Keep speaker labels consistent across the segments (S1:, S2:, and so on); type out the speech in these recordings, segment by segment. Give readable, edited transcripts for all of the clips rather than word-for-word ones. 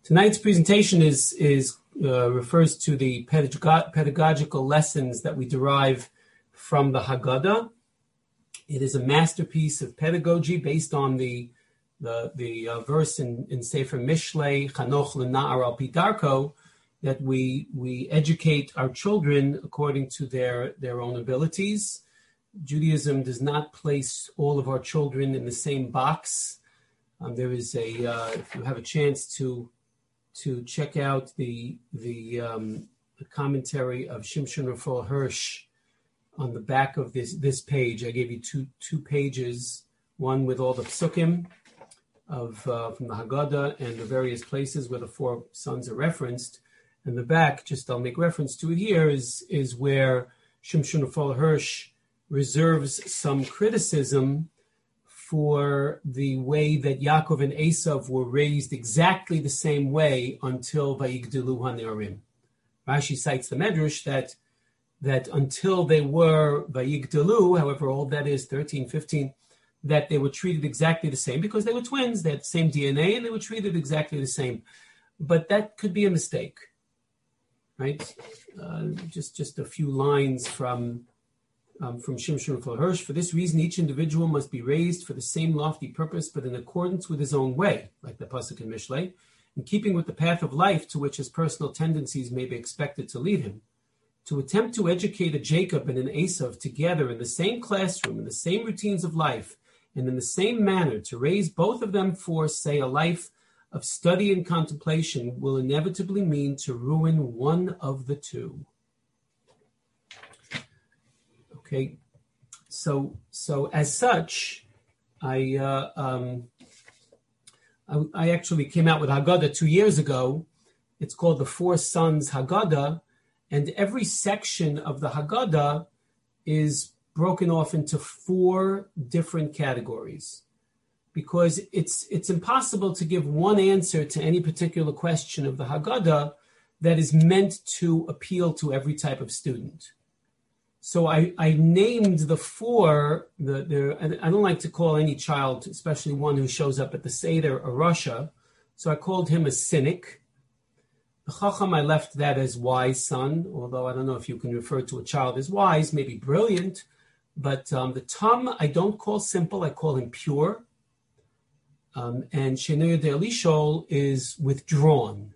S1: Tonight's presentation refers to the pedagogical lessons that we derive from the Haggadah. It is a masterpiece of pedagogy based on the verse in Sefer Mishlei, Chanoch l'na'ar al pi darko, that we educate our children according to their own abilities. Judaism does not place all of our children in the same box. There is if you have a chance to check out the commentary of Shimshon Raphael Hirsch on the back of this page. I gave you two pages, one with all the psukim from the Haggadah and the various places where the four sons are referenced. And the back, just I'll make reference to it here, is where Shimshon Raphael Hirsch reserves some criticism for the way that Yaakov and Esav were raised exactly the same way until Vayigdelu HaNe'arim. Rashi cites the Medrash that until they were Vayigdelu, however old that is, 13, 15, that they were treated exactly the same because they were twins, they had the same DNA, and they were treated exactly the same. But that could be a mistake, right? Just a few lines from Shimshon Raphael Hirsch. For this reason, each individual must be raised for the same lofty purpose, but in accordance with his own way, like the pasuk in Mishlei, in keeping with the path of life to which his personal tendencies may be expected to lead him. To attempt to educate a Jacob and an Esav together in the same classroom, in the same routines of life, and in the same manner, to raise both of them for, say, a life of study and contemplation will inevitably mean to ruin one of the two. Okay, so as such, I actually came out with Haggadah 2 years ago. It's called the Four Sons Haggadah, and every section of the Haggadah is broken off into four different categories, because it's impossible to give one answer to any particular question of the Haggadah that is meant to appeal to every type of student. So I named the four, and I don't like to call any child, especially one who shows up at the Seder, a Rasha. So I called him a cynic. The Chacham, I left that as wise son, although I don't know if you can refer to a child as wise, maybe brilliant. But the Tam, I don't call simple, I call him pure. And Shenei de Elishol is withdrawn.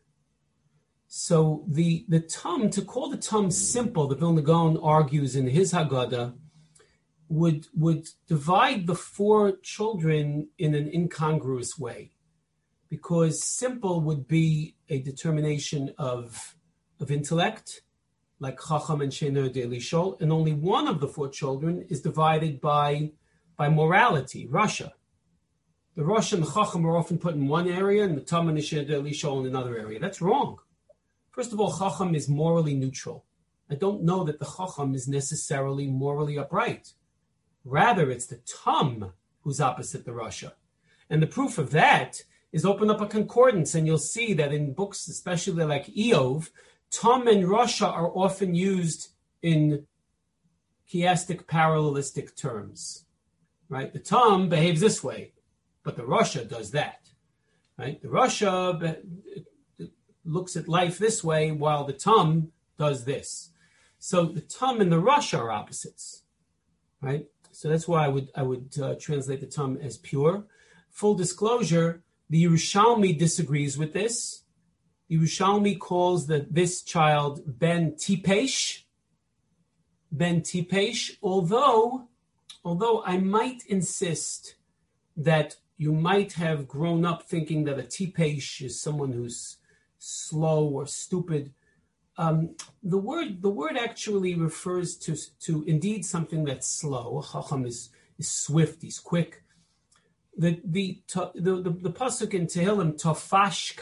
S1: So the Tam, to call the Tam simple, the Vilna Gaon argues in his Haggadah, would divide the four children in an incongruous way, because simple would be a determination of intellect, like Chacham and Shenei de Elishol, and only one of the four children is divided by morality, Rasha. The Rasha and the Chacham are often put in one area, and the Tam and the Shenei de Elishol in another area. That's wrong. First of all, Chacham is morally neutral. I don't know that the Chacham is necessarily morally upright. Rather, it's the Tam who's opposite the Rasha. And the proof of that is open up a concordance, and you'll see that in books, especially like Eov, Tam and Rasha are often used in chiastic parallelistic terms. Right? The Tam behaves this way, but the Rasha does that. Right? The Rasha looks at life this way, while the Tam does this. So the Tam and the Rasha are opposites, right? So that's why I would translate the Tam as pure. Full disclosure, the Yerushalmi disagrees with this. The Yerushalmi calls this child Ben Tipesh, although I might insist that you might have grown up thinking that a Tipesh is someone who's slow or stupid. The word actually refers to indeed something that's slow. Chacham is swift, he's quick. The pasuk in Tehillim, Tofash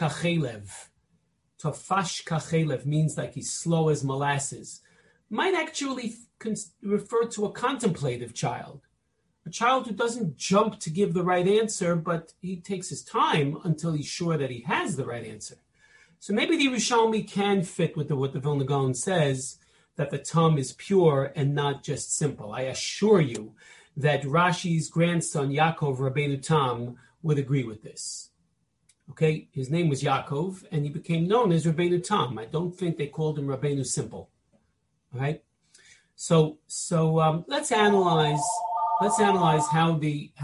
S1: kachelev means like he's slow as molasses. Might actually refer to a contemplative child, a child who doesn't jump to give the right answer, but he takes his time until he's sure that he has the right answer. So maybe the Yerushalmi can fit with what the Vilna Gaon says, that the Tam is pure and not just simple. I assure you that Rashi's grandson, Yaakov Rabbeinu Tam, would agree with this. Okay, his name was Yaakov, and he became known as Rabbeinu Tam. I don't think they called him Rabbeinu Simple. All right, so let's analyze how the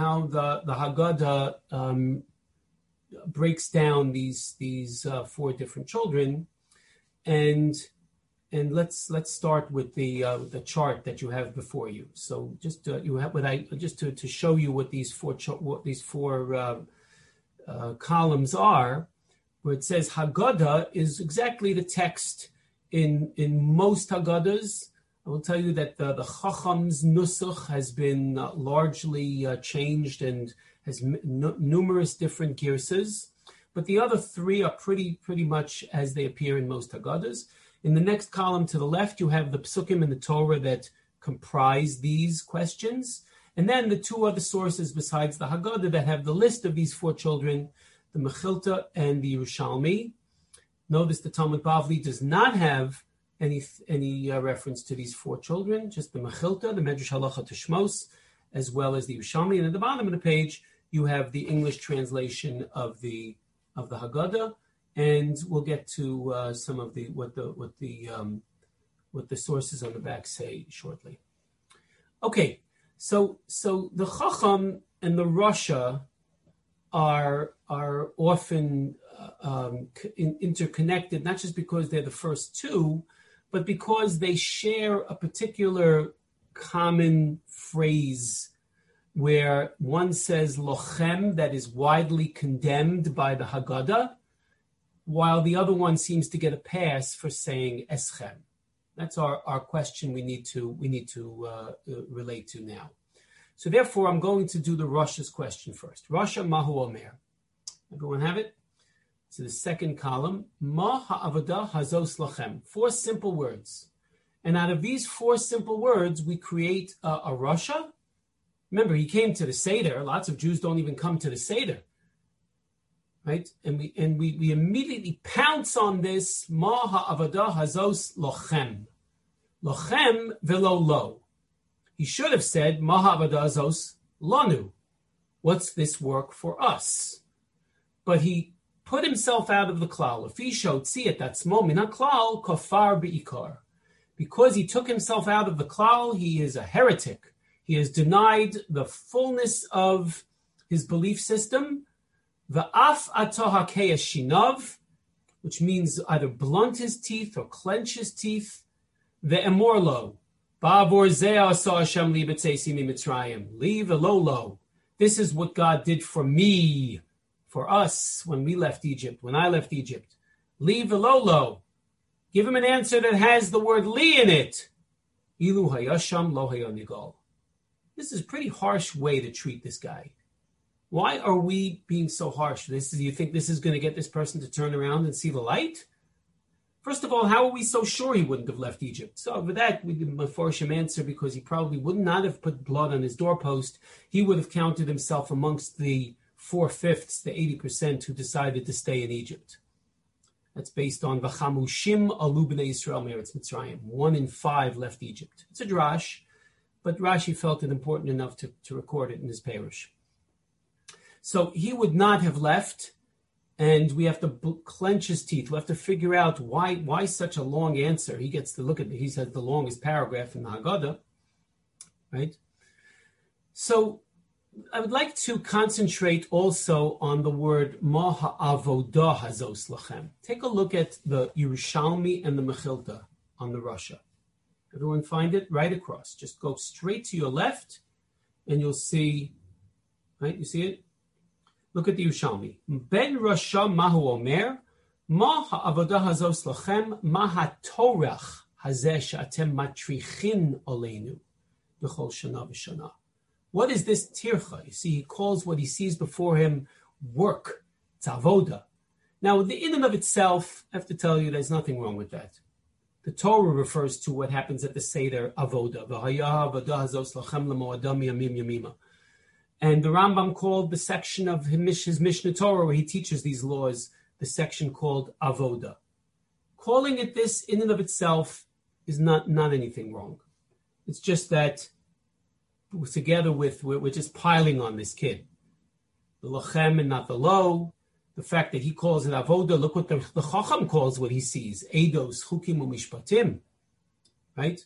S1: Haggadah breaks down these four different children, and let's start with the chart that you have before you. So just to show you what these four columns are, where it says Haggadah is exactly the text in most Haggadahs. I will tell you that the Chacham's Nusach has been largely changed and has numerous different girsas, but the other three are pretty much as they appear in most Haggadahs. In the next column to the left, you have the Psukim in the Torah that comprise these questions. And then the two other sources besides the Haggadah that have the list of these four children, the Mechilta and the Yerushalmi. Notice the Talmud Bavli does not have any reference to these four children, just the Mechilta, the Medrash Halacha Tishmos, as well as the Yerushalmi. And at the bottom of the page, you have the English translation of the Haggadah, and we'll get to some of what the sources on the back say shortly. Okay. So the Chacham and the Rasha are often interconnected, not just because they're the first two, but because they share a particular common phrase where one says lochem, that is widely condemned by the Haggadah, while the other one seems to get a pass for saying eschem. That's our question we need to relate to now. So therefore, I'm going to do the Rasha's question first. Rasha Mahu Omer. Everyone have it? So the second column, Ma ha'avodah hazos lachem. 4 simple words. And out of these 4 simple words, we create a Rasha. Remember, he came to the Seder. Lots of Jews don't even come to the Seder. Right? And we immediately pounce on this, Ma ha'avodah hazos lachem. Lachem velo lo. He should have said, Ma ha'avodah hazos lanu. What's this work for us? But he put himself out of the klal. If he showed tziyat atzmo min haklal kafar beikar. Because he took himself out of the klal, he is a heretic. He has denied the fullness of his belief system. Va'af atohakei shinav, which means either blunt his teeth or clench his teeth. Ve'emorlo, ba'avor zeh asa Hashem li b'tzeisi mi Mitzrayim, li ve'lo. This is what God did for me, for us, when we left Egypt, when I left Egypt. Li ve'lo. Give him an answer that has the word li in it. Ilu hayasham lo hayonigal. This is a pretty harsh way to treat this guy. Why are we being so harsh? Do you think this is going to get this person to turn around and see the light? First of all, how are we so sure he wouldn't have left Egypt? So with that, we give him a Meforshim answer because he probably would not have put blood on his doorpost. He would have counted himself amongst the 4/5, the 80% who decided to stay in Egypt. That's based on V'chamushim alu b'nei Yisrael me'eretz Mitzrayim. 1 in 5 left Egypt. It's a drash, but Rashi felt it important enough to record it in his parish. So he would not have left, and we have to clench his teeth. We have to figure out why such a long answer. He gets to look at it. He says the longest paragraph in the Haggadah, right? So I would like to concentrate also on the word Ma ha'avodah hazos lachem. Take a look at the Yerushalmi and the Mechilta on the Rasha. Everyone find it? Right across. Just go straight to your left, and you'll see, right? You see it? Look at the Yerushalmi. Ben Rasha Mahu Omer, Ma ha'avodah hazos lachem, ma ha'torach hazeh she'atem matrichin oleinu b'chol shana v'shana. What is this tircha? You see, he calls what he sees before him work. It's avoda. Now, in and of itself, I have to tell you, there's nothing wrong with that. The Torah refers to what happens at the Seder avoda. And the Rambam called the section of his Mishnah Torah where he teaches these laws, the section called avoda. Calling it this in and of itself is not anything wrong. It's just that together we're just piling on this kid. The lachem and not the lo, the fact that he calls it avoda. Look what the Chacham calls what he sees: eidos, chukim, umishpatim. Right.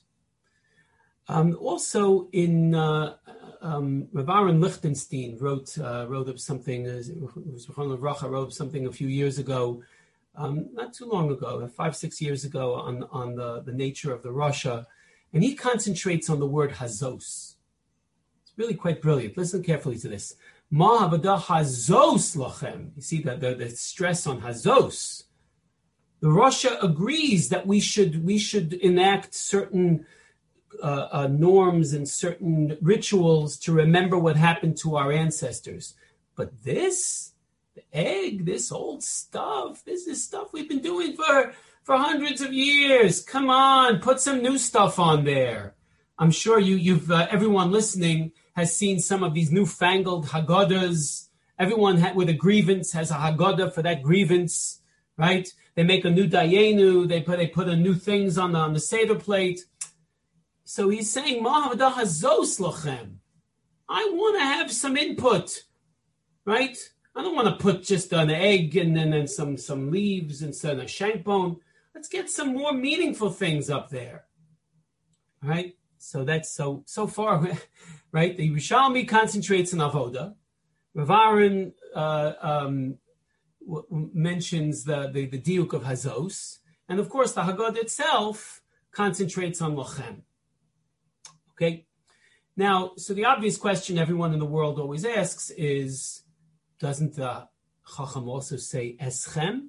S1: Also, in Rav Aaron Lichtenstein wrote of something. Wrote something a few years ago, not too long ago, 5-6 years ago, on the nature of the Rasha, and he concentrates on the word hazos. It's really quite brilliant. Listen carefully to this. Ma havada hazos lachem. You see that the stress on hazos. The Rasha agrees that we should enact certain norms and certain rituals to remember what happened to our ancestors. But this, the egg, this old stuff, this is stuff we've been doing for hundreds of years. Come on, put some new stuff on there. I'm sure you've everyone listening has seen some of these newfangled Haggadahs. Everyone with a grievance has a Haggadah for that grievance, right? They make a new dayenu. They put a new things on the Seder plate. So he's saying, Ma havada hazos lachem. I want to have some input, right? I don't want to put just an egg and then some leaves and some a shank bone. Let's get some more meaningful things up there, right? So that's so far, right? The Yerushalmi concentrates on avoda. Rav Aaron mentions the diuk of hazos, and of course the Haggadah itself concentrates on lachem. Okay, now, so the obvious question everyone in the world always asks is, doesn't the Chacham also say eschem?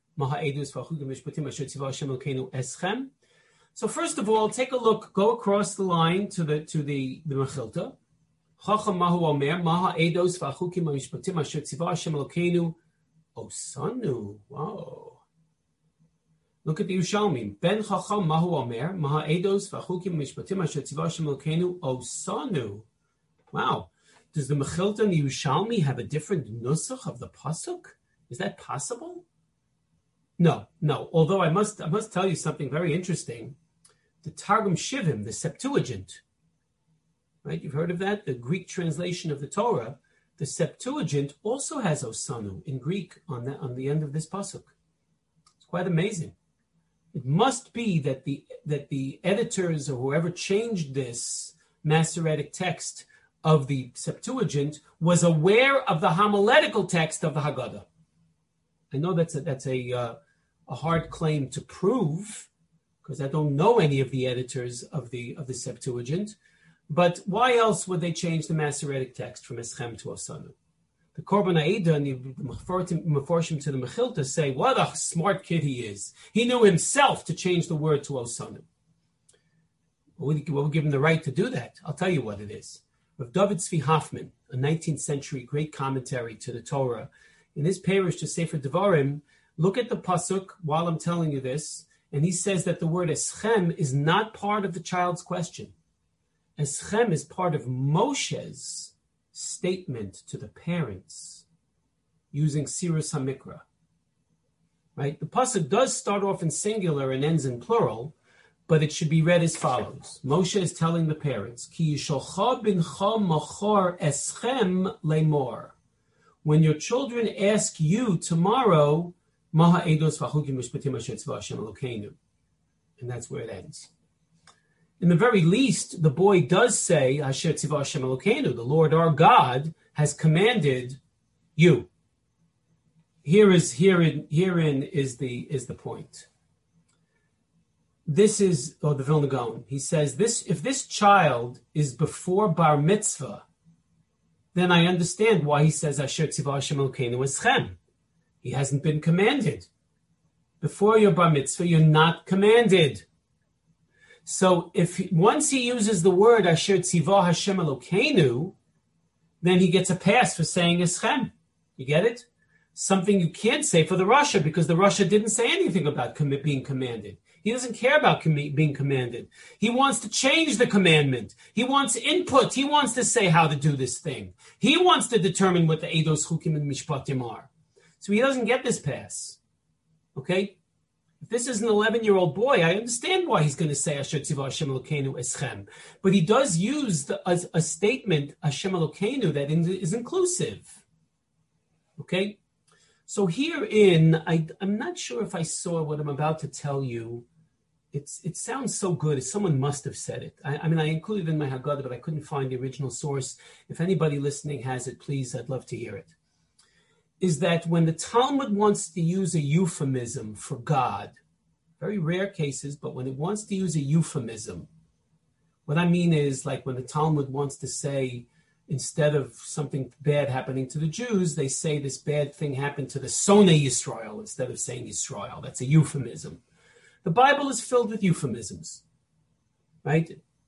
S1: Eschem? So first of all, take a look, go across the line to the Mechilta. Chacham mahu omer, maha edos v'achukim ha'mishpatim asher tzivah Hashem Elokeinu osanu. Wow. Look at the Yerushalmi. Ben Chacham mahu omer, maha edos v'achukim ha'mishpatim asher tzivah Hashem Elokeinu osanu. Wow. Does the Mechilta and the Yerushalmi have a different nusach of the pasuk? Is that possible? No. Although I must tell you something very interesting. The Targum Shivim, the Septuagint, right? You've heard of that? The Greek translation of the Torah. The Septuagint also has osanu in Greek on the end of this pasuk. It's quite amazing. It must be that the editors or whoever changed this Masoretic text of the Septuagint was aware of the homiletical text of the Haggadah. I know that's a hard claim to prove, because I don't know any of the editors of the Septuagint. But why else would they change the Masoretic text from Eschem to Osanu? The Korban Ha'edah and the Meforshim to the Mechilta say, what a smart kid he is. He knew himself to change the word to Osanu. What would give him the right to do that? I'll tell you what it is. Rav David Tzvi Hoffman, a 19th century great commentary to the Torah, in his parish to Sefer Devarim, look at the pasuk while I'm telling you this, and he says that the word eschem is not part of the child's question. Eschem is part of Moshe's statement to the parents using Sirus HaMikra. Right? The pasuk does start off in singular and ends in plural, but it should be read as follows. Moshe is telling the parents, Ki yisholcha bincha machor eschem lemor. When your children ask you tomorrow, Maha Eidos V'Achukim Mishpatim Asher Tzivah Hashem Elokeinu. And that's where it ends. In the very least, the boy does say, Asher Tzivah Hashem Elokeinu, the Lord our God has commanded you. Herein is the point. This is the Vilna Gaon. He says, if this child is before bar mitzvah, then I understand why he says Asher Tzivah Hashem Elokeinu Eschem. He hasn't been commanded. Before your bar mitzvah, you're not commanded. So once he uses the word Asher Tzivah Hashem Elokeinu, then he gets a pass for saying Eschem. You get it? Something you can't say for the Rasha, because the Rasha didn't say anything about being commanded. He doesn't care about being commanded. He wants to change the commandment. He wants input. He wants to say how to do this thing. He wants to determine what the Eidos, Chukim, and Mishpatim are. So he doesn't get this pass. Okay? If this is an 11-year-old boy, I understand why he's going to say Asher Tzivah Hashem Elokeinu Eschem. But he does use a statement, Hashem Elokeinu, that is inclusive. Okay? So herein, I'm not sure if I saw what I'm about to tell you. It sounds so good. Someone must have said it. I mean, I included it in my Haggadah, but I couldn't find the original source. If anybody listening has it, please, I'd love to hear it. Is that when the Talmud wants to use a euphemism for God, very rare cases, but when it wants to use a euphemism, what I mean is like when the Talmud wants to say, instead of something bad happening to the Jews, they say this bad thing happened to the Sonei Yisrael instead of saying Yisrael. That's a euphemism. The Bible is filled with euphemisms, right?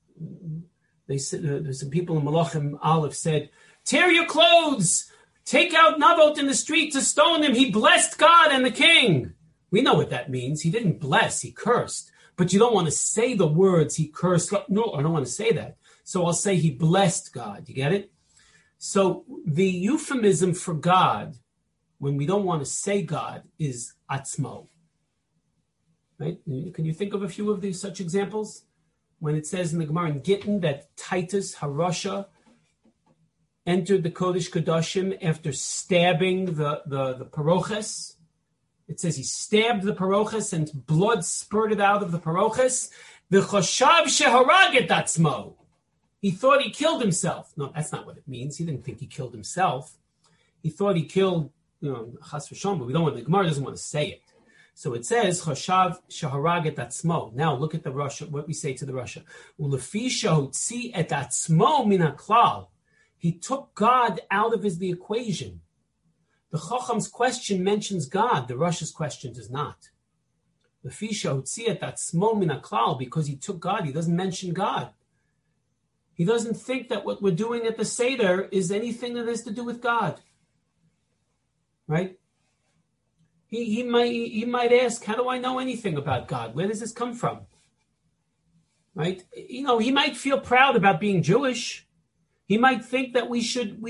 S1: There's some people in Malachim Aleph said, tear your clothes, take out Navot in the street to stone him. He blessed God and the king. We know what that means. He didn't bless, he cursed. But you don't want to say the words he cursed. No, I don't want to say that. So I'll say he blessed God. You get it? So the euphemism for God, when we don't want to say God, is atzmo. Right? Can you think of a few of these such examples? When it says in the Gemara in Gittin that Titus Harasha entered the Kodesh Kodashim after stabbing the paroches. It says he stabbed the paroches and blood spurted out of the paroches. V'choshav sheharaget atzmo. He thought he killed himself. No, that's not what it means. He didn't think he killed himself. He thought he killed, chas v'shom, but the Gemara doesn't want to say it. So it says, Choshav sheharaget atzmo. Now look at the Russia, what we say to the Russia. Ulefi shehotzi et atzmo min haklal. He took God out of the equation. The Chacham's question mentions God. The Russia's question does not. Lefi shehotzi et atzmo min haklal, because he took God, he doesn't mention God. He doesn't think that what we're doing at the Seder is anything that has to do with God. Right? He might ask, how do I know anything about God? Where does this come from? Right? He might feel proud about being Jewish. He might think that we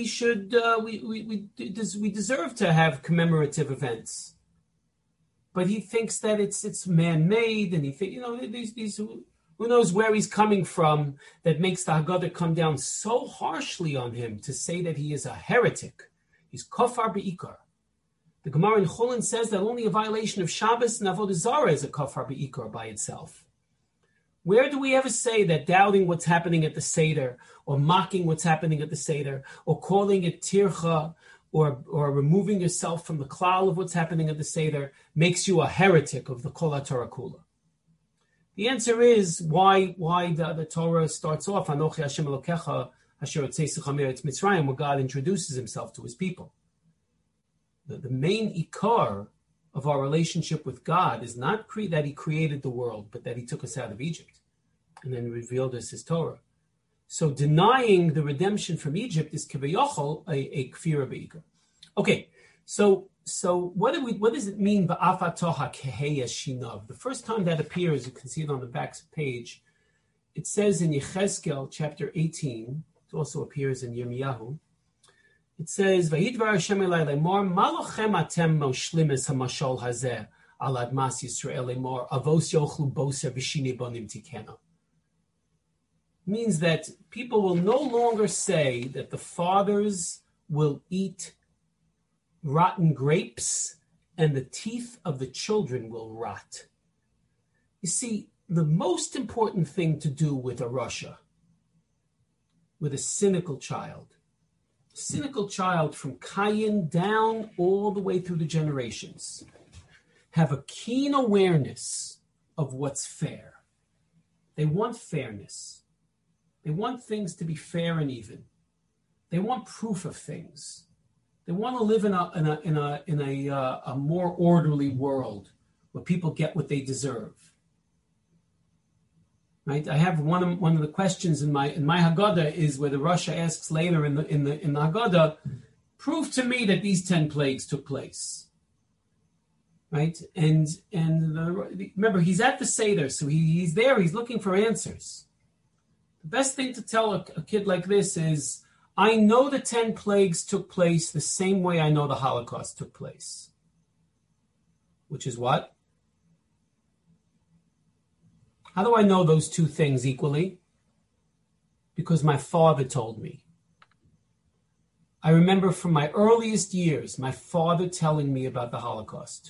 S1: deserve to have commemorative events. But he thinks that it's man-made, and he thinks, these who knows where he's coming from that makes the Haggadah come down so harshly on him to say that he is a heretic. He's kofar be'ikar. The Gemara in Chulin says that only a violation of Shabbos and Avodah Zarah is a kafar be'ikar by itself. Where do we ever say that doubting what's happening at the Seder, or mocking what's happening at the Seder, or calling it tircha, or removing yourself from the klal of what's happening at the Seder makes you a heretic of the Kol HaTorah Kula? The answer is why the Torah starts off, Anochi Hashem Elokecha Asher Hotzeisecha Me'eretz Mitzrayim, where God introduces himself to his people. The main ikar of our relationship with God is not that he created the world, but that he took us out of Egypt and then revealed us his Torah. So denying the redemption from Egypt is kivayachol a kfira beikar. Okay, so what does it mean ba'afatoha keheya shinav? The first time that appears, you can see it on the back page. It says in Yechezkel chapter 18. It also appears in Yirmiyahu. It says, "Vayidvar Hashem elai lemor, malochem atem moshlimes hamashol hazeh al admas Yisrael lemor avos yochlu boser v'shini bonim tikena." Means that people will no longer say that the fathers will eat rotten grapes and the teeth of the children will rot. You see, the most important thing to do with a Russia, with a cynical child from Cain down all the way through the generations, have a keen awareness of what's fair. They want fairness. They want things to be fair and even. They want proof of things. They want to live in a more orderly world where people get what they deserve. Right? I have one of the questions in my Haggadah is where the Russia asks later in the Haggadah, prove to me that these 10 plagues took place. Right? And remember, he's at the Seder, so he's there, he's looking for answers. The best thing to tell a kid like this is, I know the 10 plagues took place the same way I know the Holocaust took place. Which is what? How do I know those two things equally? Because my father told me. I remember from my earliest years, my father telling me about the Holocaust.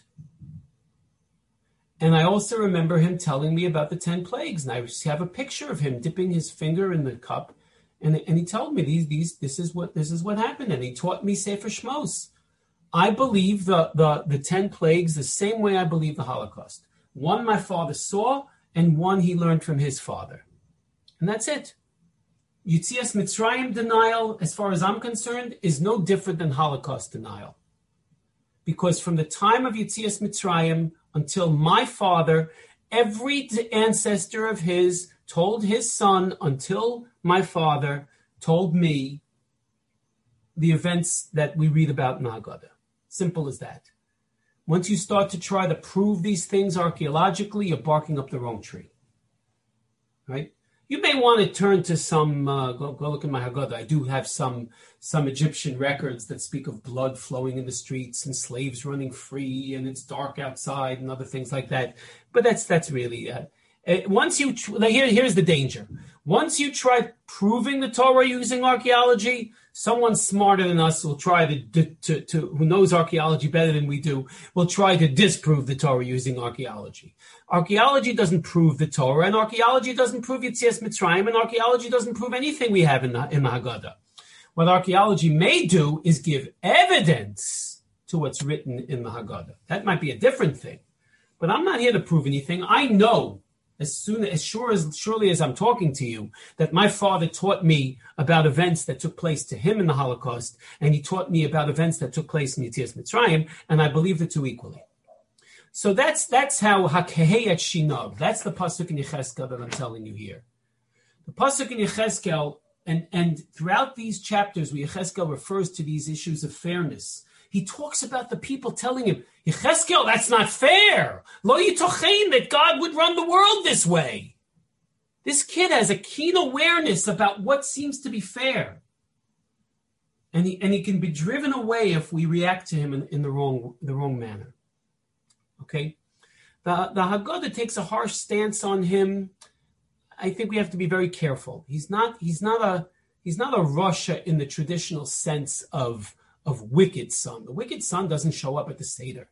S1: And I also remember him telling me about the 10 plagues. And I have a picture of him dipping his finger in the cup. And he told me this is what happened. And he taught me Sefer Shmos. I believe the 10 plagues the same way I believe the Holocaust. One my father saw, and one he learned from his father. And that's it. Yetzias Mitzrayim denial, as far as I'm concerned, is no different than Holocaust denial. Because from the time of Yetzias Mitzrayim until my father, every ancestor of his told his son, until my father told me the events that we read about in Haggadah. Simple as that. Once you start to try to prove these things archaeologically, you're barking up the wrong tree. Right? You may want to turn to some, go look in my Haggadah. I do have some Egyptian records that speak of blood flowing in the streets and slaves running free and it's dark outside and other things like that. But that's really, here's the danger. Once you try proving the Torah using archaeology, someone smarter than us will try to who knows archaeology better than we do, will try to disprove the Torah using archaeology. Archaeology doesn't prove the Torah, and archaeology doesn't prove Yetzias Mitzrayim, and archaeology doesn't prove anything we have in the Haggadah. What archaeology may do is give evidence to what's written in the Haggadah. That might be a different thing. But I'm not here to prove anything. I know, surely as I'm talking to you, that my father taught me about events that took place to him in the Holocaust, and he taught me about events that took place in Yetzias Mitzrayim, and I believe the two equally. So that's how Hakehei et Shinav. That's the pasuk in Yecheskel that I'm telling you here. The pasuk in Yecheskel, and throughout these chapters where Yecheskel refers to these issues of fairness, he talks about the people telling him, Yecheskel, that's not fair. Lo yitochein that God would run the world this way. This kid has a keen awareness about what seems to be fair. And he can be driven away if we react to him in the wrong manner. Okay? The Haggadah takes a harsh stance on him. I think we have to be very careful. He's not a Russia in the traditional sense of wicked son. The wicked son doesn't show up at the Seder.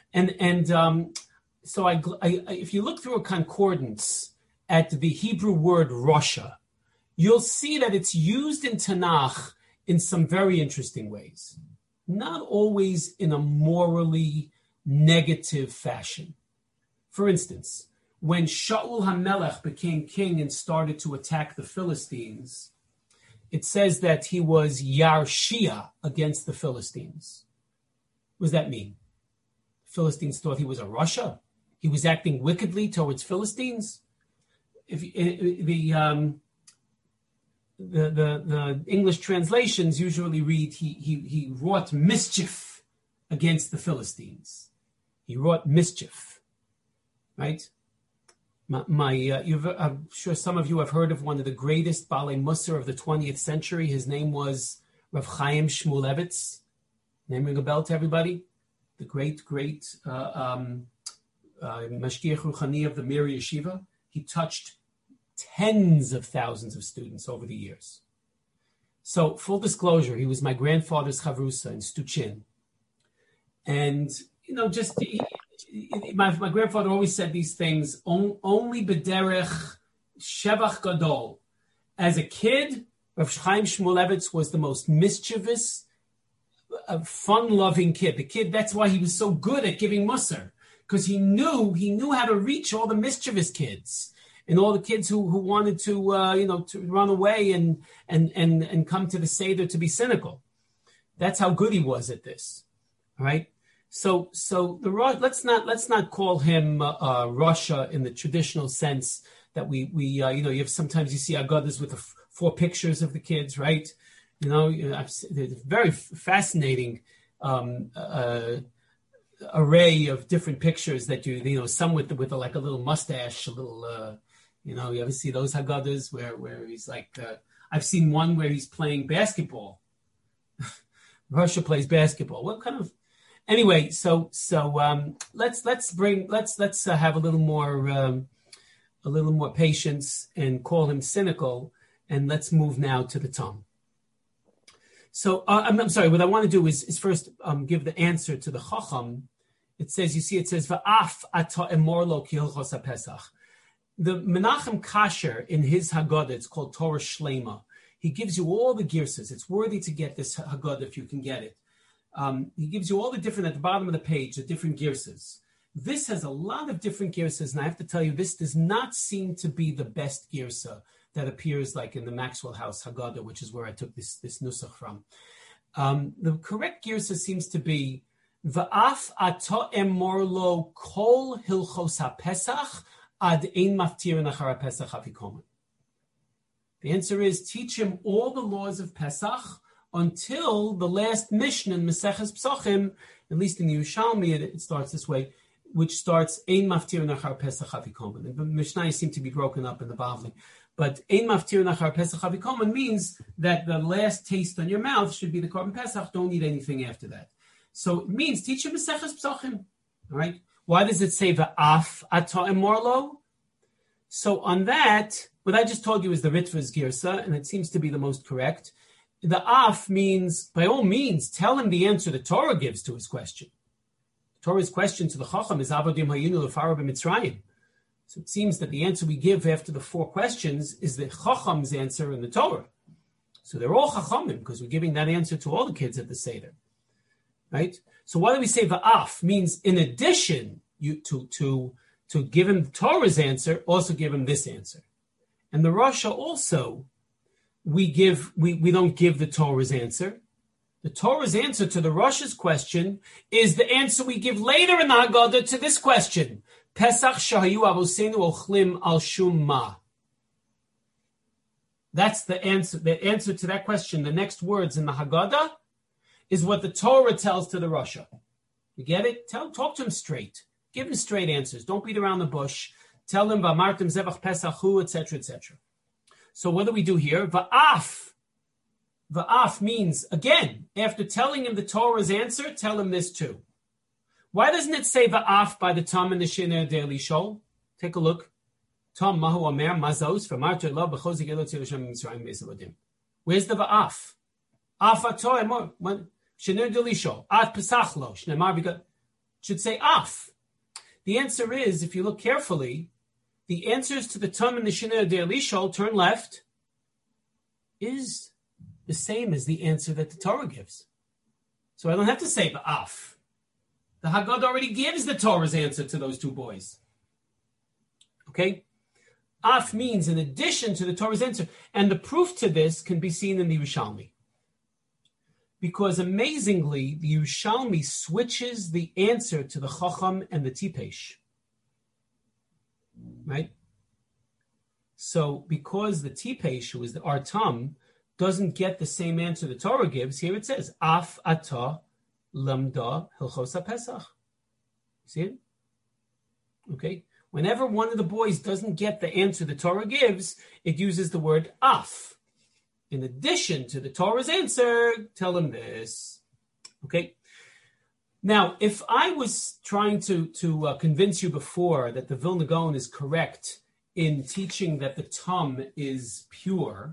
S1: So if you look through a concordance at the Hebrew word Russia, you'll see that it's used in Tanakh in some very interesting ways. Not always in a morally negative fashion. For instance, when Shaul HaMelech became king and started to attack the Philistines, it says that he was Yarshia against the Philistines. What does that mean? Philistines thought he was a Russia. He was acting wickedly towards Philistines. The English translations usually read he wrought mischief against the Philistines. He wrought mischief, right? I'm sure some of you have heard of one of the greatest Balei Musar of the 20th century. His name was Rav Chaim Shmulevitz. Name ring a bell to everybody? The great Mashgiach Ruchani of the Mir Yeshiva. He touched tens of thousands of students over the years. So, full disclosure, he was my grandfather's chavrusa in Stuchin. And, my grandfather always said these things, only b'derech shevach gadol. As a kid, Rav Chaim Shmulevitz was the most mischievous, fun-loving kid. The kid, that's why he was so good at giving musar, because he knew how to reach all the mischievous kids and all the kids who wanted to run away and come to the Seder to be cynical. That's how good he was at this. All right. So let's not call him Russia in the traditional sense that we sometimes you see Haggadahs with the 4 pictures of the kids, right? It's very fascinating array of different pictures that some with like a little mustache, a little you ever see those Haggadahs where he's like I've seen one where he's playing basketball. Russia plays basketball. What kind of Anyway, so let's have a little more patience and call him cynical, and let's move now to the Tom. So I'm sorry. What I want to do is first give the answer to the Chacham. It says, you see, it says va'af ata emorlo ki hilchos haPesach. The Menachem Kasher in his Haggadah, it's called Torah Shlema. He gives you all the girsas. It's worthy to get this Haggadah if you can get it. He gives you all the different, at the bottom of the page, the different girsas. This has a lot of different girsas, and I have to tell you, this does not seem to be the best girsa that appears like in the Maxwell House Haggadah, which is where I took this nusach from. The correct girsa seems to be Va'af ato emorlo kol hilchos haPesach ad ein maftirin achar haPesach afikomen. The answer is, teach him all the laws of Pesach until the last Mishnah in Maseches Psachim, at least in the Yerushalmi, it starts this way, which starts ein maftirin achar Pesach afikomen. The Mishnah seem to be broken up in the Bavli. But ein maftirin achar Pesach afikomen means that the last taste on your mouth should be the Korban Pesach. Don't eat anything after that. So it means teach him Maseches Psachim. All right. Why does it say va'af ata emorlo? So on that, what I just told you is the Ritva's girsa, and it seems to be the most correct. The af means, by all means, tell him the answer the Torah gives to his question. Torah's question to the Chacham is avodim hayinu l'fara b'mitzrayim. So it seems that the answer we give after the 4 questions is the Chacham's answer in the Torah. So they're all Chachamim because we're giving that answer to all the kids at the Seder. Right? So why do we say va'af? Means in addition to give him the Torah's answer, also give him this answer. And the Rasha also, we don't give the Torah's answer. The Torah's answer to the Rasha's question is the answer we give later in the Haggadah to this question. Pesach shahayu avosenu ochlim al shum ma. That's the answer. The answer to that question, the next words in the Haggadah, is what the Torah tells to the Rasha. You get it? Talk to him straight. Give him straight answers. Don't beat around the bush. Tell him v'amartem zevach pesachu, etc., etc. So what do we do here? Va'af. Va'af means, again, after telling him the Torah's answer, tell him this too. Why doesn't it say va'af by the Tom and the Shiner Daily Shol? Take a look. Tom mahu omer mazos v'amartem lo b'chozik elot Yerushalayim Mitzrayim be'esavodim. Where's the va'af? Af ato emor. Shiner Daily Shol. At pesach lo. Shnemar because should say af. The answer is, if you look carefully, the answers to the Tum and the Shiner Daily Shol, turn left, is the same as the answer that the Torah gives. So I don't have to say ba'af. The Haggadah already gives the Torah's answer to those 2 boys. Okay? Af means in addition to the Torah's answer. And the proof to this can be seen in the Yerushalmi. Because amazingly, the Yerushalmi switches the answer to the Chacham and the Tipesh. Right? So because the Tipesh, who is the Artam, doesn't get the same answer the Torah gives, here it says, Af ata lamda hilchos haPesach. See it? Okay? Whenever one of the boys doesn't get the answer the Torah gives, it uses the word af. In addition to the Torah's answer, tell him this. Okay? Now, if I was trying to convince you before that the Vilna Gaon is correct in teaching that the Tum is pure,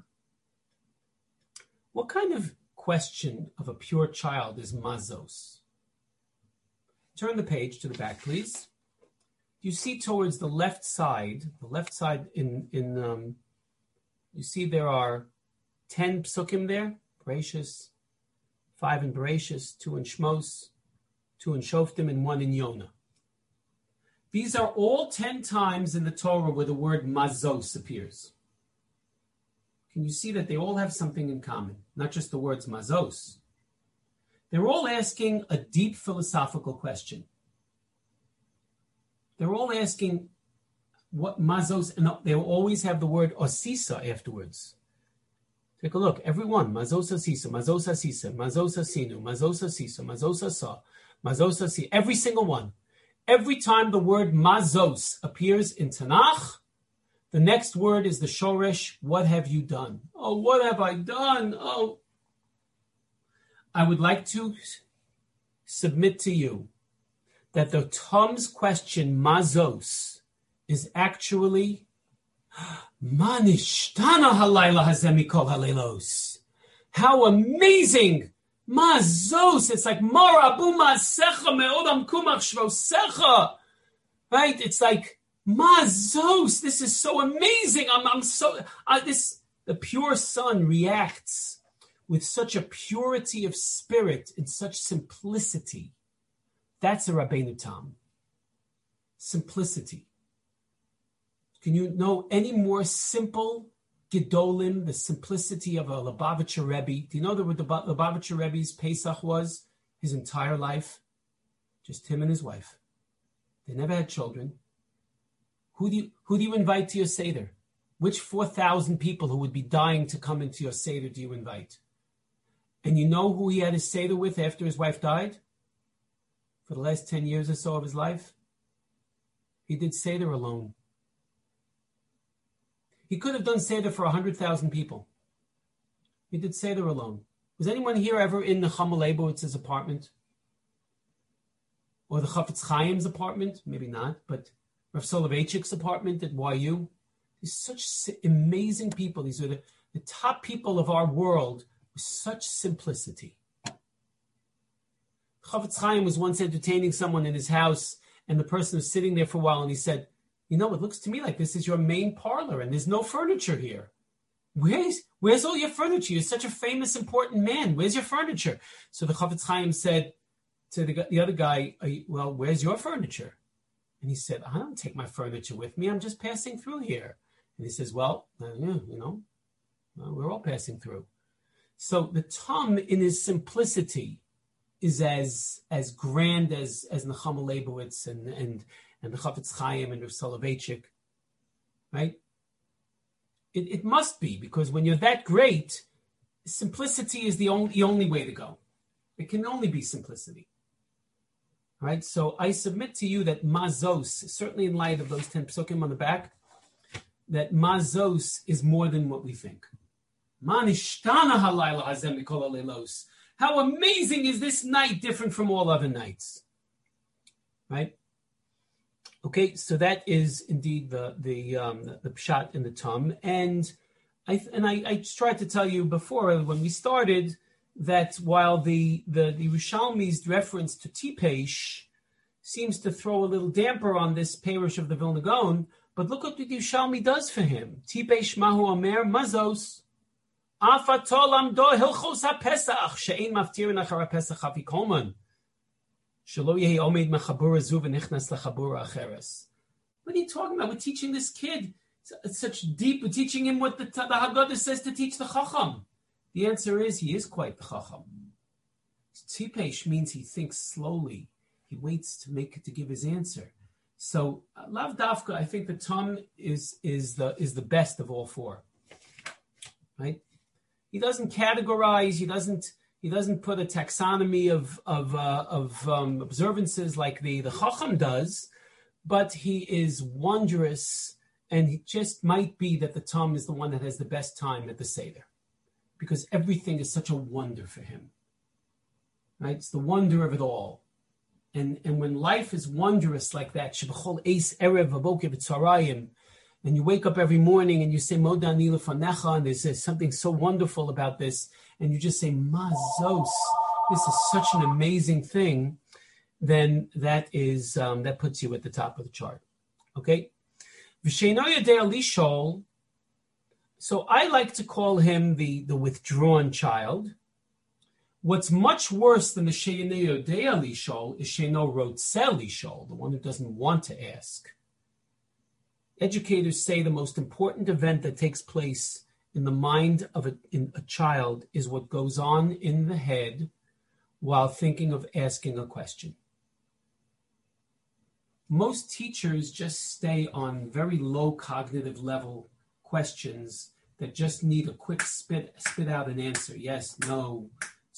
S1: what kind of question of a pure child is mazos? Turn the page to the back, please. You see towards the left side you see there are 10 psukim there, Bereshis, 5 in Bereshis, 2 in Shmos, 2 in Shoftim, and 1 in Yonah. These are all 10 times in the Torah where the word mazos appears. Can you see that they all have something in common? Not just the words mazos. They're all asking a deep philosophical question. They're all asking what mazos, and they will always have the word osisa afterwards. Take a look. Every one. Mazos asisa, mazos asisa, mazos asinu, mazos asisa, mazos asa, mazos asi. Every single one. Every time the word mazos appears in Tanakh, the next word is the shoresh, what have you done? Oh, what have I done? Oh. I would like to submit to you that the Tum's question, mazos, is actually Manishtana halayla hazemikol halaylos. How amazing! Mazos, it's like Marabu Masecha Meodam Kumach Shvosecha. Right? It's like Mazos. This is so amazing. The pure son reacts with such a purity of spirit and such simplicity. That's a Rabbeinu Tam. Simplicity. Can you know any more simple Gedolim, the simplicity of a Lubavitcher Rebbe? Do you know that what the Lubavitcher Rebbe's Pesach was his entire life? Just him and his wife. They never had children. Who do you invite to your Seder? Which 4,000 people who would be dying to come into your Seder do you invite? And you know who he had his Seder with after his wife died? For the last 10 years or so of his life? He did Seder alone. He could have done Seder for 100,000 people. He did Seder alone. Was anyone here ever in the Chaim Leibowitz's apartment? Or the Chafetz Chaim's apartment? Maybe not, but Rav Soloveitchik's apartment at YU? These such amazing people. These are the top people of our world with such simplicity. Chafetz Chaim was once entertaining someone in his house, and the person was sitting there for a while, and he said, it looks to me like this is your main parlor, and there's no furniture here. Where's all your furniture? You're such a famous, important man. Where's your furniture? So the Chafetz Chaim said to the other guy, well, where's your furniture? And he said, I don't take my furniture with me. I'm just passing through here. And he says, well, we're all passing through. So the Tam in his simplicity is as grand as Nechama Leibowitz and the Chafetz Chaim and Rav Soloveitchik, right? It must be, because when you're that great, simplicity is the only way to go. It can only be simplicity, right? So I submit to you that Mazos, certainly in light of those 10 psukim on the back, that Mazos is more than what we think. Man ishtana halayla hazem mikol haleilos. How amazing is this night different from all other nights, right? Okay, so that is indeed the pshat in the Tam, and I tried to tell you before when we started that while the Yerushalmi's reference to Tipesh seems to throw a little damper on this parish of the Vilna Gaon, but look what the Yerushalmi does for him. Tipesh mahu omer mazos afatol amdo hilchos haPesach she'ein maftirin achar haPesach afikolman. What are you talking about? We're teaching this kid such deep. We're teaching him what the Haggadah says to teach the Chacham. The answer is he is quite the Chacham. Tipesh means he thinks slowly. He waits to give his answer. So Lav Dafka, I think the Tam is the best of all four. Right? He doesn't categorize. He doesn't put a taxonomy of observances like the Chacham does, but he is wondrous, and it just might be that the Tam is the one that has the best time at the Seder, because everything is such a wonder for him. Right? It's the wonder of it all. And when life is wondrous like that, Shebachol Eis Erev Vaboker B'Tzarayim, and you wake up every morning and you say Moda Ani Lefanecha, and there's something so wonderful about this, and you just say Mazos, this is such an amazing thing, then that is that puts you at the top of the chart. Okay? V'sheino yodea lishol. So I like to call him the withdrawn child. What's much worse than the sheino yodea lishol is sheino rotzeh lishol, the one who doesn't want to ask. Educators say the most important event that takes place in the mind of a child is what goes on in the head while thinking of asking a question. Most teachers just stay on very low cognitive level questions that just need a quick spit out an answer. Yes, no,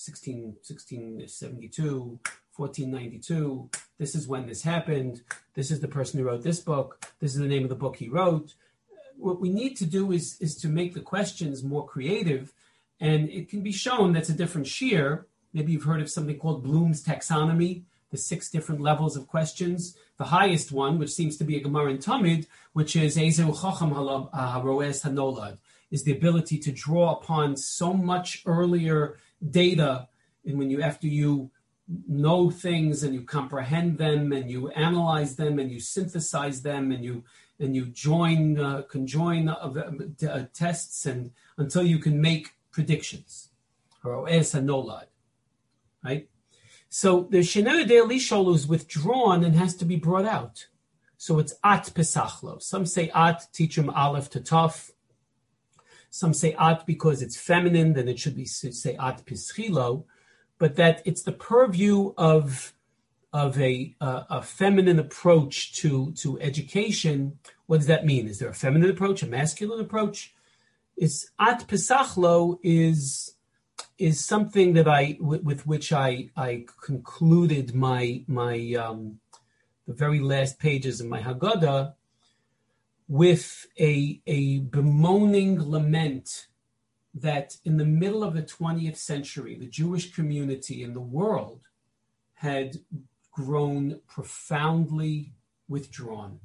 S1: 1672, 1492, this is when this happened, this is the person who wrote this book, this is the name of the book he wrote. What we need to do is to make the questions more creative, and it can be shown that's a different shear. Maybe you've heard of something called Bloom's taxonomy, the 6 different levels of questions. The highest one, which seems to be a Gemara in Tamid, which is Ezehu Chacham Haroes Hanolad. is the ability to draw upon so much earlier data. And after you know things and you comprehend them and you analyze them and you synthesize them and you conjoin tests and until you can make predictions. Right? So the Shenera de Elishol is withdrawn and has to be brought out. So it's at Pesachlo. Some say at, teach them Aleph to Tov. Some say at because it's feminine, then it should be say at Peschilo. But that it's the purview of a feminine approach to education. What does that mean? Is there a feminine approach, a masculine approach? Is at Pesachlo is something that with which I concluded my the very last pages of my Haggadah with a bemoaning lament that in the middle of the 20th century, the Jewish community in the world had grown profoundly withdrawn.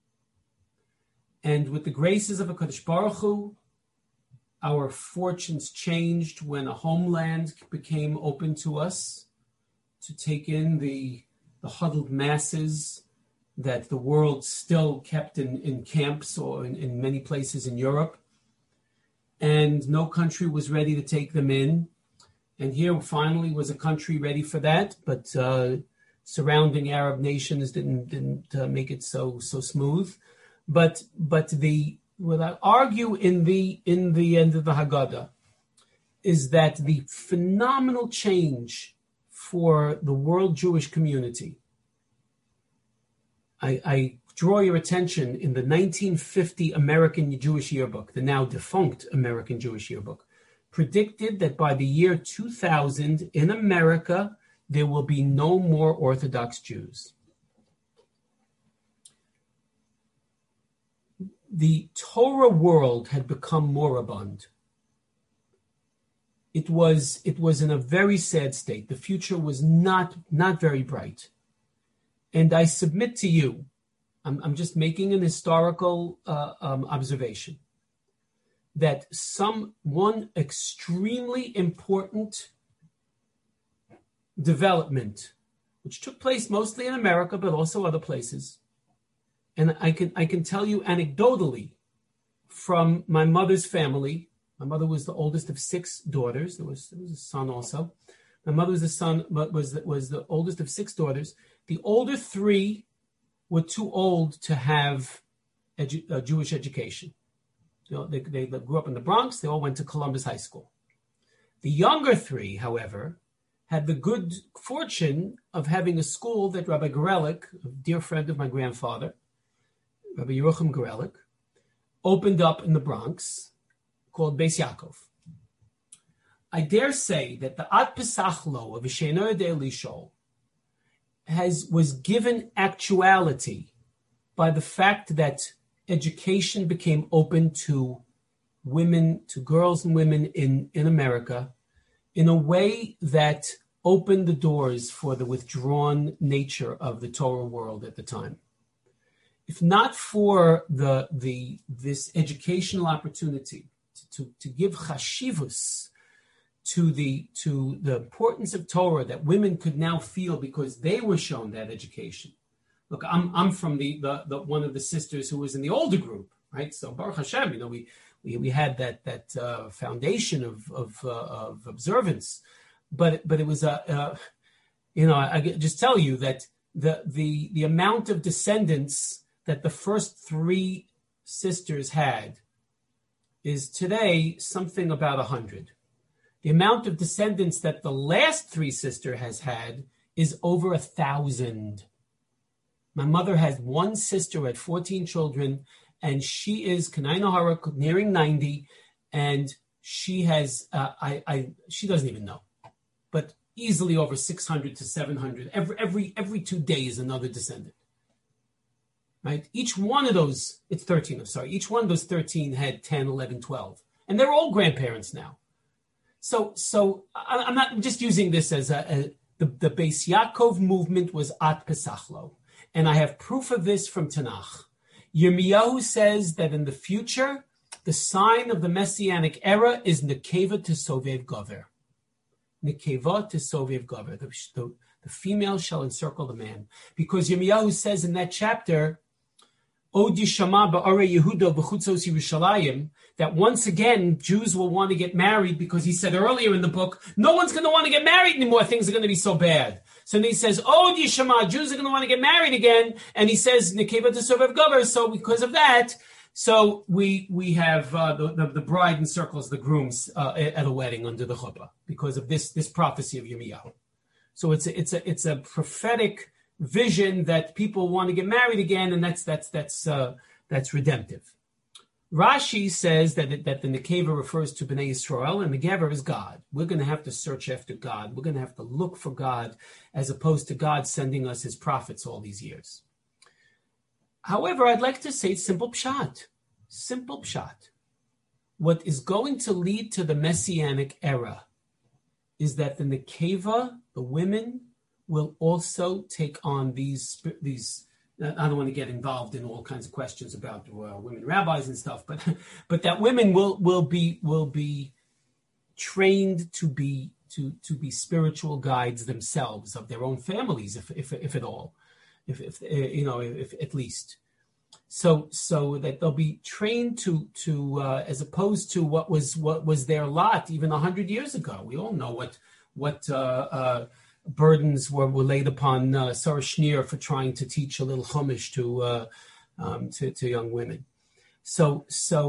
S1: And with the graces of HaKadosh Baruch Hu, our fortunes changed when a homeland became open to us to take in the huddled masses that the world still kept in camps or in many places in Europe. And no country was ready to take them in. And here finally was a country ready for that, but surrounding Arab nations didn't make it so smooth. But what I argue in the end of the Haggadah is that the phenomenal change for the world Jewish community, I draw your attention in the 1950 American Jewish Yearbook, the now defunct American Jewish Yearbook, predicted that by the year 2000 in America, there will be no more Orthodox Jews. The Torah world had become moribund. It was in a very sad state. The future was not very bright. And I submit to you, I'm just making an historical observation, that one extremely important development, which took place mostly in America, but also other places, and I can tell you anecdotally from my mother's family. My mother was the oldest of 6 daughters. There was a son also. My mother was the oldest of 6 daughters. The older 3 were too old to have a Jewish education. They grew up in the Bronx. They all went to Columbus High School. The younger 3, however, had the good fortune of having a school that Rabbi Gorelik, a dear friend of my grandfather, Rabbi Yerucham Gorelik, opened up in the Bronx, called Beis Yaakov. I dare say that the Ad Pesachlo of Shenera de Elishol was given actuality by the fact that education became open to women, to girls and women in America, in a way that opened the doors for the withdrawn nature of the Torah world at the time. If not for this educational opportunity to give chashivus to the importance of Torah that women could now feel because they were shown that education. Look, I'm from the one of the sisters who was in the older group, right? So Baruch Hashem, we had that foundation of observance, but it was I just tell you that the amount of descendants that the first 3 sisters had is today something about 100. The amount of descendants that the last 3 sister has had is over 1,000. My mother has 1 sister at 14 children, and she is Kanai Nahara nearing 90, and she has she doesn't even know, but easily over 600 to 700. Every 2 days another descendant. Right? Each one of those, it's 13, I'm sorry. Each one of those 13 had 10, 11, 12. And they're all grandparents now. So I'm not just using this as the Beis Yaakov movement was at Pesachlo. And I have proof of this from Tanakh. Yirmiyahu says that in the future, The sign of the Messianic era is Nekeva Tesovev Gover. Nekeva Tesovev Gover. The female shall encircle the man. Because Yirmiyahu says in that chapter, Od Yishama Ba'are Yehuda B'chutzos Yerushalayim, that once again Jews will want to get married, because he said earlier in the book, no one's going to want to get married anymore. Things are going to be so bad. So then he says, Od Yishama, Jews are going to want to get married again. And he says, Nekeva Tesovev Gover. So because of that, so we have the bride encircles the grooms at a wedding under the chuppah because of this prophecy of Yirmiyahu. So it's a prophetic vision that people want to get married again, and that's redemptive. Rashi says that the Nekeva refers to Bnei Yisrael, and the Gever is God. We're going to have to search after God. We're going to have to look for God, as opposed to God sending us his prophets all these years. However, I'd like to say simple pshat. Simple pshat. What is going to lead to the Messianic era is that the Nekeva, the women, will also take on these. I don't want to get involved in all kinds of questions about women rabbis and stuff, but that women will be trained to be spiritual guides themselves of their own families, if at all, if at least. So that they'll be trained to as opposed to what was their lot even 100 years ago. We all know what burdens were laid upon Sarah Schneer for trying to teach a little Chumash to young women. So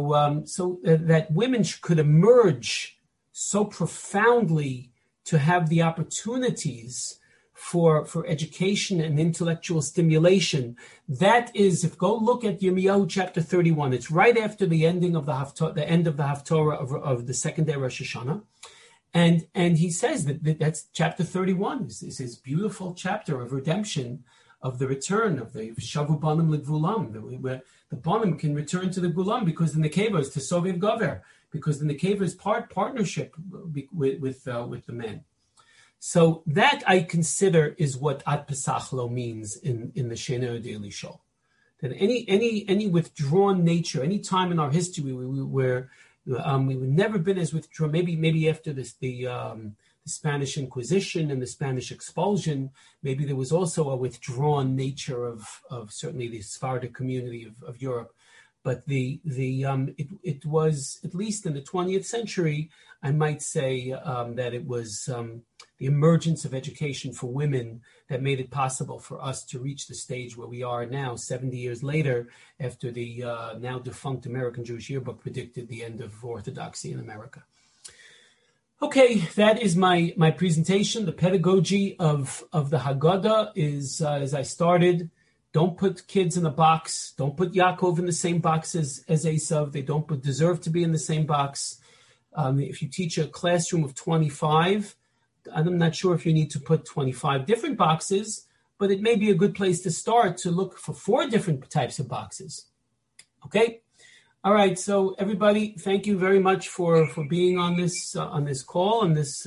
S1: that women could emerge so profoundly to have the opportunities for education and intellectual stimulation. That is, go look at Yirmiyahu chapter 31. It's right after the ending of the Haftorah of the second day of Rosh Hashanah. And he says that's chapter 31. This is his beautiful chapter of redemption, of the return of the Shavu Banim L'Gvulam, where the Banim can return to the Gulam because the Nekeva is to Sovev Gover, because the Nekeva is partnership with the men. So that I consider is what Ad Pesach Lo means in the Shena Daily Show. That any withdrawn nature, any time in our history where we've never been as withdrawn. Maybe after the Spanish Inquisition and the Spanish expulsion, maybe there was also a withdrawn nature of certainly the Sephardic community of Europe. But it was, at least in the 20th century, I might say that it was the emergence of education for women that made it possible for us to reach the stage where we are now, 70 years later, after the now defunct American Jewish Yearbook predicted the end of Orthodoxy in America. Okay, that is my presentation. The pedagogy of the Haggadah is, as I started, don't put kids in a box. Don't put Yaakov in the same box as Esav. They don't deserve to be in the same box. If you teach a classroom of 25, I'm not sure if you need to put 25 different boxes, but it may be a good place to start to look for 4 different types of boxes. Okay? All right. So everybody, thank you very much for being on this call, on this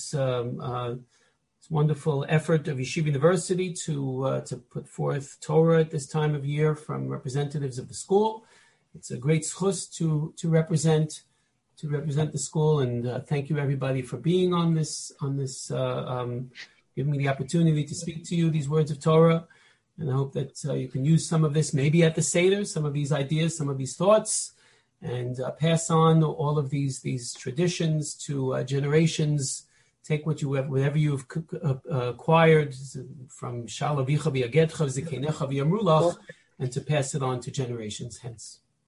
S1: wonderful effort of Yeshiva University to put forth Torah at this time of year from representatives of the school. It's a great zchus to represent the school, and thank you everybody for being on this giving me the opportunity to speak to you these words of Torah. And I hope that you can use some of this maybe at the Seder, some of these ideas, some of these thoughts, and pass on all of these traditions to generations. Take whatever you've acquired from Shalavicha v'Yagedcha v'Zikenecha v'Yamrulach, and to pass it on to generations hence.